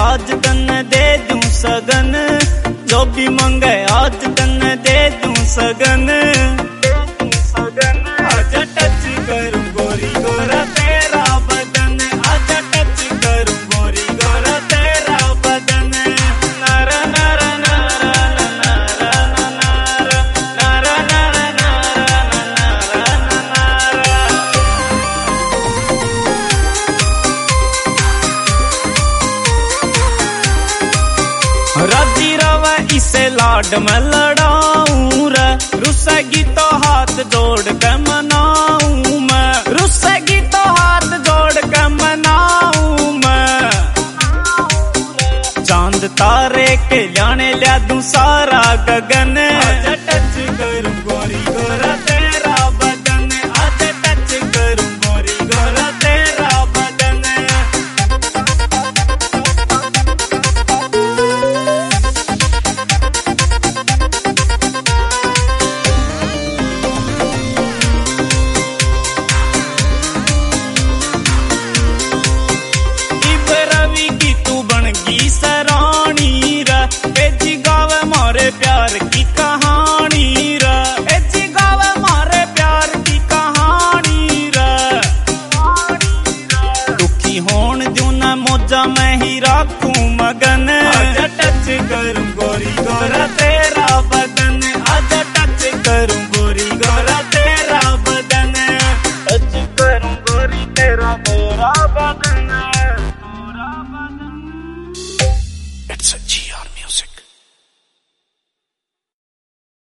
आज तन्ने दे दूं सगन, जो भी मांगे आज तन्ने दे दूं सगन। आजा टच करूं गोरी गोरा तेरा बदन, आजा टच करूं गोरी गोरा तेरा बदन। नारा नारा नारा नारा नारा नारा नारा नारा नारा। राजी रवा इसे लाड में लड़ाऊं रे, रुसेगी तो हाथ जोड़ के मनाऊं मैं, रुसेगी तो हाथ जोड़ के मनाऊं मैं। चांद तारे के लाने लिया दूं सारा गगन, आजा टच करूं गोरी गोरा तेरा बदन, आजा टच करूं गोरी गोरा तेरा बदन। सरानी रा एजी गावे मारे प्यार की कहानी रा, एजी गावे मारे प्यार की कहानी रा। दुखी होन जो ना मौजा मैं ही राखूं मगन, आजा टच करूं गोरी गोरा तेरा